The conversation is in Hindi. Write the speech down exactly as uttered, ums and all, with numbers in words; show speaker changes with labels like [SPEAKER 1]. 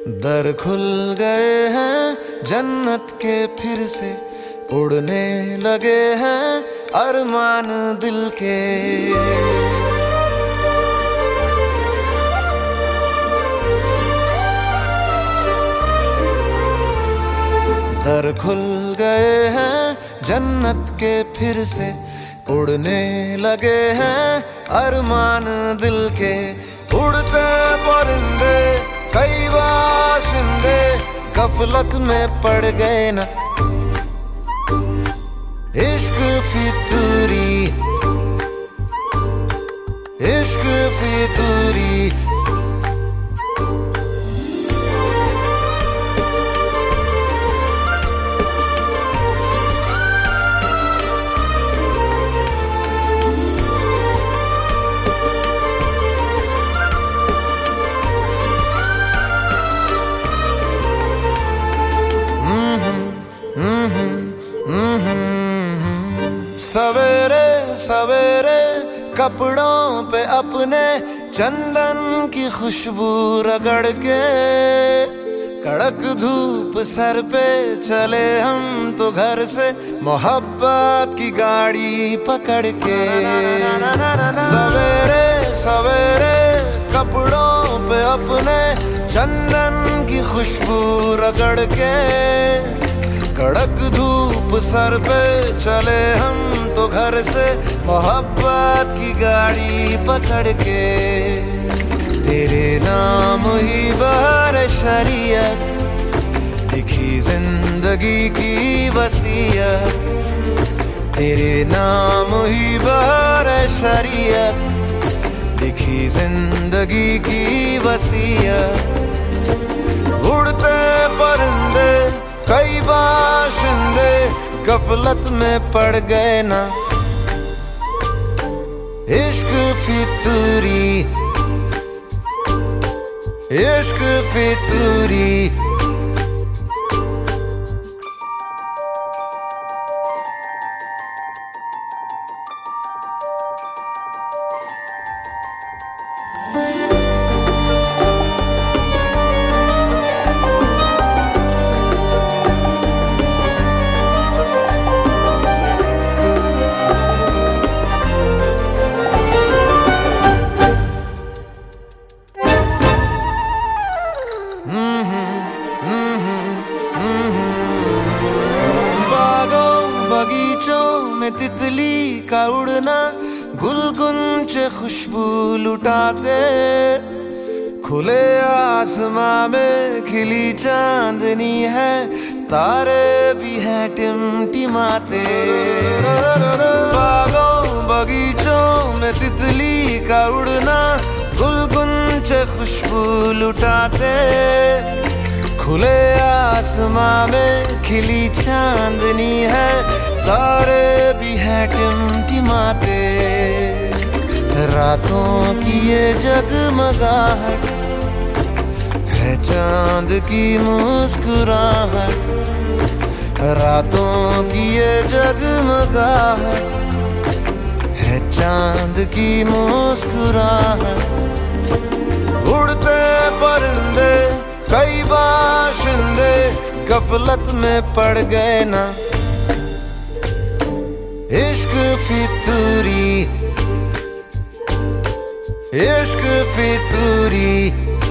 [SPEAKER 1] दर खुल गए हैं जन्नत के फिर से, उड़ने लगे हैं अरमान दिल के। दर खुल गए हैं जन्नत के फिर से, उड़ने लगे हैं अरमान दिल के। उड़ते परिंदे कई बाशिंदे गफलत में पड़ गए ना, इश्क फितूरी इश्क फितूरी। सवेरे सवेरे कपड़ों पे अपने चंदन की खुशबू रगड़ के, कड़क धूप सर पे चले हम तो घर से मोहब्बत की गाड़ी पकड़ के। सवेरे सवेरे कपड़ों पे अपने चंदन की खुशबू रगड़ के, कड़क धूप सर पे चले हम तो घर से मोहब्बत की गाड़ी पकड़ के। तेरे नाम ही बार शरीयत, लिखी जिंदगी की वसीयत। तेरे नाम ही बार शरीयत, लिखी जिंदगी की वसीयत। उड़ते परिंदे कई बाशिंदे गफलत में पड़ गए ना, इश्क फितूरी इश्क फितूरी। बगीचों में तितली का उड़ना, गुलगुंचे खुशबू लुटाते। खुले आसमां में खिली चांदनी है, तारे भी हैं टिमटिमाते। बागों बगीचों में तितली का उड़ना, गुलगुंचे खुशबू लुटाते। खुले आसमां में खिली चांदनी है, तारे भी हैं टिमटिमाते। रातों की ये जगमगाहट है चांद की मुस्कुराहट। रातों की ये जगमगाहट है चांद की मुस्कुराहट। उड़ते परिंदे कई बाशिंदे गफलत में पड़ गए ना, इश्क फितूरी इश्क फितूरी।